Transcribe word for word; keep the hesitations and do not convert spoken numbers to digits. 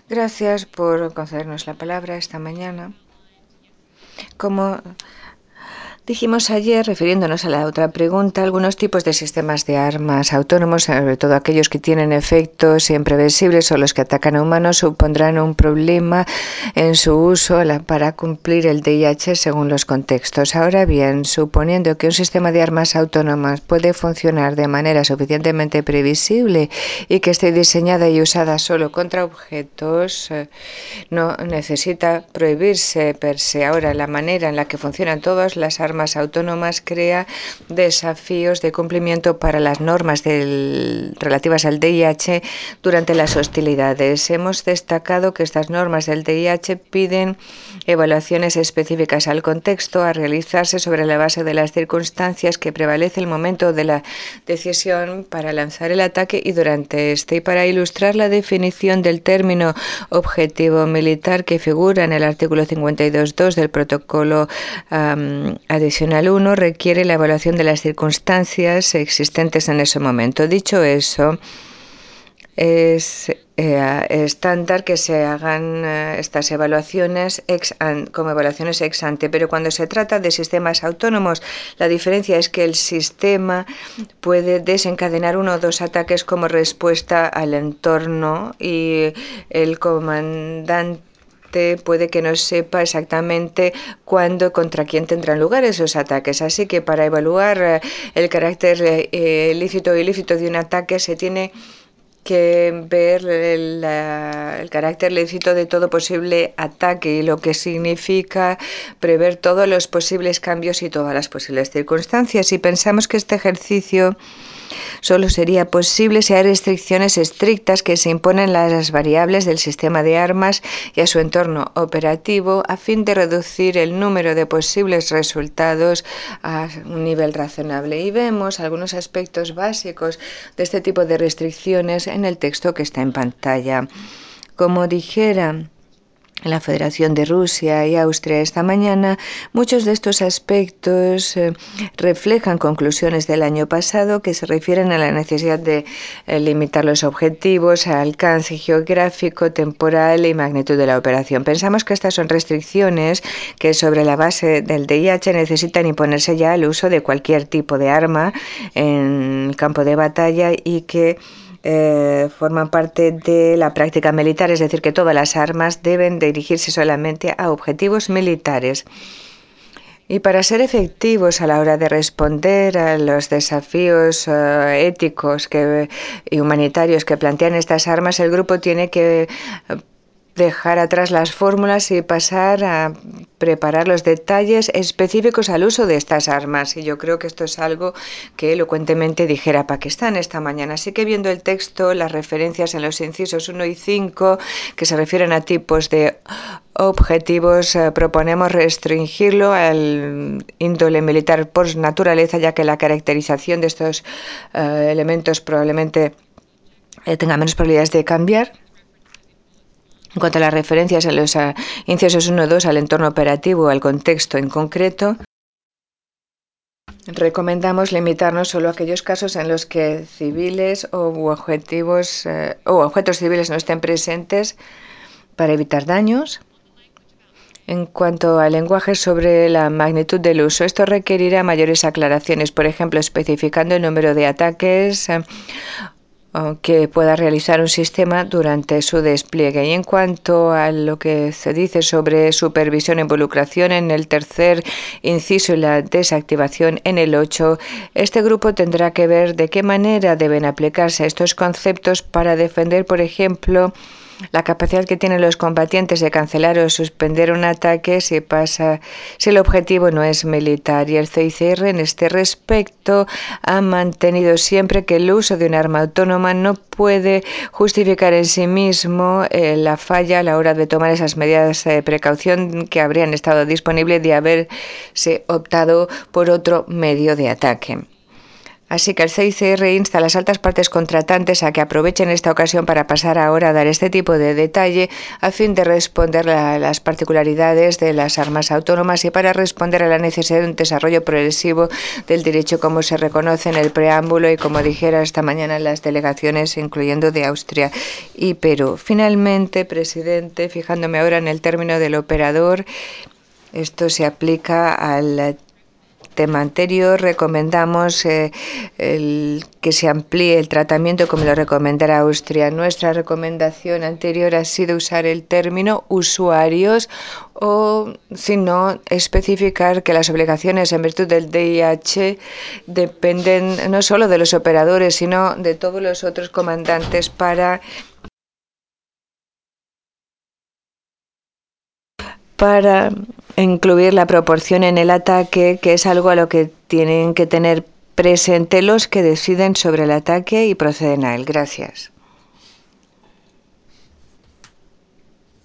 Gracias por concedernos la palabra esta mañana. Como dijimos ayer, refiriéndonos a la otra pregunta, algunos tipos de sistemas de armas autónomos, sobre todo aquellos que tienen efectos imprevisibles o los que atacan a humanos, supondrán un problema en su uso para cumplir el D I H según los contextos. Ahora bien, suponiendo que un sistema de armas autónomas puede funcionar de manera suficientemente previsible y que esté diseñada y usada solo contra objetos, no necesita prohibirse per se. Ahora, la manera en la que funcionan todas las armas autónomas crea desafíos de cumplimiento para las normas del, relativas al D I H durante las hostilidades. Hemos destacado que estas normas del D I H piden evaluaciones específicas al contexto a realizarse sobre la base de las circunstancias que prevalece el momento de la decisión para lanzar el ataque y durante este. Y para ilustrar la definición del término objetivo militar que figura en el artículo cincuenta y dos punto dos del protocolo um, adicional uno, requiere la evaluación de las circunstancias existentes en ese momento. Dicho eso, es eh, estándar que se hagan eh, estas evaluaciones ex an, como evaluaciones ex ante, pero cuando se trata de sistemas autónomos, la diferencia es que el sistema puede desencadenar uno o dos ataques como respuesta al entorno y el comandante puede que no sepa exactamente cuándo, contra quién tendrán lugar esos ataques. Así que para evaluar el carácter eh, lícito o ilícito de un ataque se tiene que ver el, el carácter lícito de todo posible ataque y lo que significa prever todos los posibles cambios y todas las posibles circunstancias. Y pensamos que este ejercicio solo sería posible si hay restricciones estrictas que se imponen a las variables del sistema de armas y a su entorno operativo a fin de reducir el número de posibles resultados a un nivel razonable. Y vemos algunos aspectos básicos de este tipo de restricciones en el texto que está en pantalla. Como dijera la Federación de Rusia y Austria esta mañana, muchos de estos aspectos eh, reflejan conclusiones del año pasado que se refieren a la necesidad de eh, limitar los objetivos, alcance geográfico, temporal y magnitud de la operación. Pensamos que estas son restricciones que sobre la base del D I H necesitan imponerse ya al uso de cualquier tipo de arma en el campo de batalla y que Eh, forman parte de la práctica militar, es decir, que todas las armas deben dirigirse solamente a objetivos militares. Y para ser efectivos a la hora de responder a los desafíos uh, éticos que, y humanitarios que plantean estas armas, el grupo tiene que dejar atrás las fórmulas y pasar a preparar los detalles específicos al uso de estas armas. Y yo creo que esto es algo que elocuentemente dijera Pakistán esta mañana. Así que viendo el texto, las referencias en los incisos uno y cinco, que se refieren a tipos de objetivos, eh, proponemos restringirlo al índole militar por naturaleza, ya que la caracterización de estos eh, elementos probablemente eh, tenga menos probabilidades de cambiar. En cuanto a las referencias a los uh, incisos uno y dos al entorno operativo o al contexto en concreto, recomendamos limitarnos solo a aquellos casos en los que civiles o objetivos uh, o objetos civiles no estén presentes para evitar daños. En cuanto al lenguaje sobre la magnitud del uso, esto requerirá mayores aclaraciones, por ejemplo, especificando el número de ataques uh, que pueda realizar un sistema durante su despliegue. Y en cuanto a lo que se dice sobre supervisión e involucración en el tercer inciso y la desactivación en el ocho, este grupo tendrá que ver de qué manera deben aplicarse estos conceptos para defender, por ejemplo, la capacidad que tienen los combatientes de cancelar o suspender un ataque si pasa, si el objetivo no es militar. Y el C I C R en este respecto ha mantenido siempre que el uso de un arma autónoma no puede justificar en sí mismo eh, la falla a la hora de tomar esas medidas de precaución que habrían estado disponibles de haberse optado por otro medio de ataque. Así que el C I C R insta a las altas partes contratantes a que aprovechen esta ocasión para pasar ahora a dar este tipo de detalle a fin de responder a las particularidades de las armas autónomas y para responder a la necesidad de un desarrollo progresivo del derecho como se reconoce en el preámbulo y como dijera esta mañana en las delegaciones, incluyendo de Austria y Perú. Finalmente, presidente, fijándome ahora en el término del operador, esto se aplica al tema anterior. Recomendamos eh, el, que se amplíe el tratamiento como lo recomendará Austria. Nuestra recomendación anterior ha sido usar el término usuarios o, si no, especificar que las obligaciones en virtud del D I H dependen no solo de los operadores, sino de todos los otros comandantes para para incluir la proporción en el ataque, que es algo a lo que tienen que tener presente los que deciden sobre el ataque y proceden a él. Gracias.